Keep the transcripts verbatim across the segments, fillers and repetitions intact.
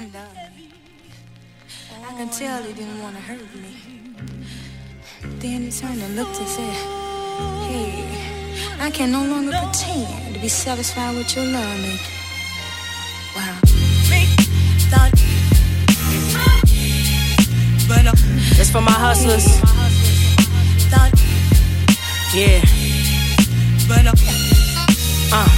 me. I can tell he didn't want to hurt me. Then he turned and looked and said, hey, I can no longer pretend to be satisfied with your love, mate. Wow. It's for my hustlers. Yeah. Uh.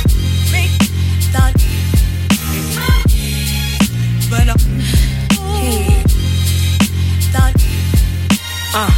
Uh.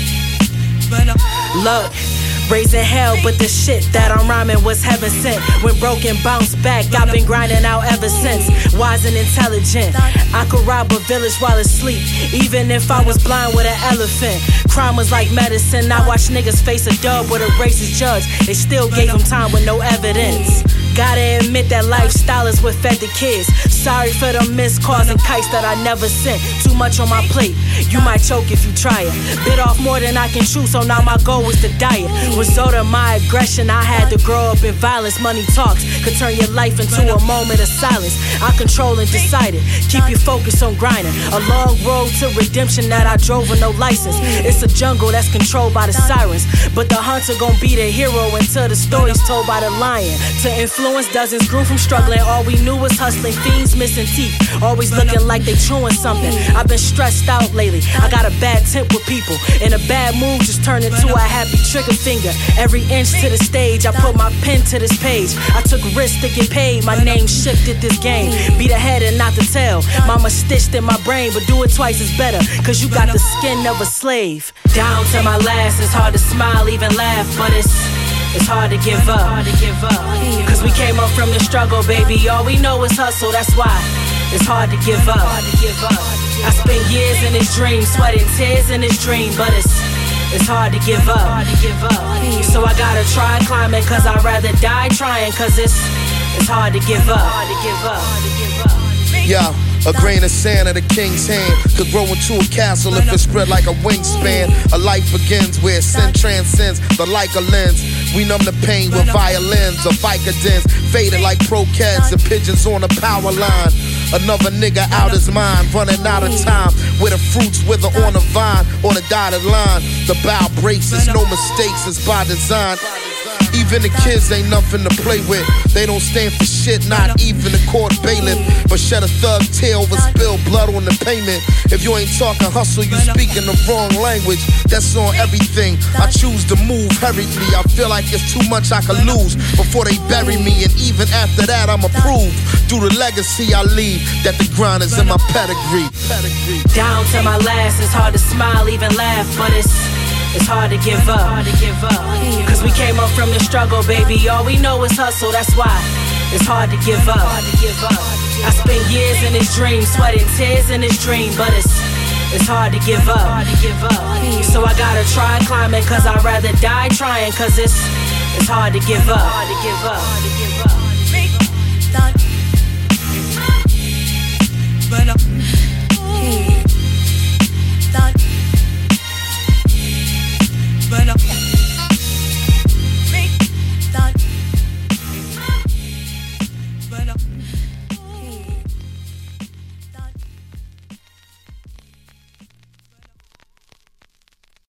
Look. Raising hell, but the shit that I'm rhyming was heaven sent. When broken, bounce back, I've been grinding out ever since. Wise and intelligent, I could rob a village while asleep, even if I was blind with an elephant. Crime was like medicine, I watched niggas face a dub with a racist judge. They still gave him time with no evidence. Gotta admit that lifestyle is what fed the kids. Sorry for the missed calls and kites that I never sent. Too much on my plate, you might choke if you try it. Bit off more than I can chew, so now my goal is to diet. Result of my aggression, I had to grow up in violence. Money talks could turn your life into a moment of silence. I control and decided, keep your focus on grinding. A long road to redemption that I drove with no license. It's a jungle that's controlled by the sirens, but the hunter gon' be the hero until the story's told by the lion. To influence dozens grew from struggling. All we knew was hustling, fiends missing teeth, always looking like they chewing something. I've been stressed out lately, I got a bad temp with people, and a bad mood just turned into a happy trigger finger. Every inch to the stage, I put my pen to this page. I took risks to get paid, my name shifted this game. Be the head and not the tail. Mama stitched in my brain, but do it twice is better, cause you got the skin of a slave. Down to my last, it's hard to smile, even laugh, but it's It's hard to give up, cause we came up from the struggle, baby. All we know is hustle, that's why it's hard to give up. I spent years in this dream, sweating tears in this dream, but it's It's hard to give up. So I gotta try climbing, cause I'd rather die trying, cause it's It's hard to give up. Yeah. A grain of sand in a king's hand could grow into a castle if it's spread like a wingspan. A life begins where sin transcends the like a lens. We numb the pain with violins or Vicodins, faded like croquettes and pigeons on a power line. Another nigga out his mind, running out of time, where the fruits wither on a vine, on a dotted line. The bow braces, no mistakes, it's by design. Even the kids ain't nothing to play with. They don't stand for shit, not even the court bailiff. But shed a thug tear over spilled blood on the pavement. If you ain't talking hustle, you speaking the wrong language. That's on everything. I choose to move hurriedly. I feel like it's too much I could lose before they bury me. And even after that, I'm approved through the legacy I leave, that the grind is in my pedigree. Down to my last, it's hard to smile, even laugh, but it's It's hard to give up, cause we came up from the struggle, baby. All we know is hustle, that's why it's hard to give up. I spent years in this dream, sweating tears in this dream, but it's It's hard to give up. So I gotta try climbing, cause I'd rather die trying, cause it's It's hard to give up. But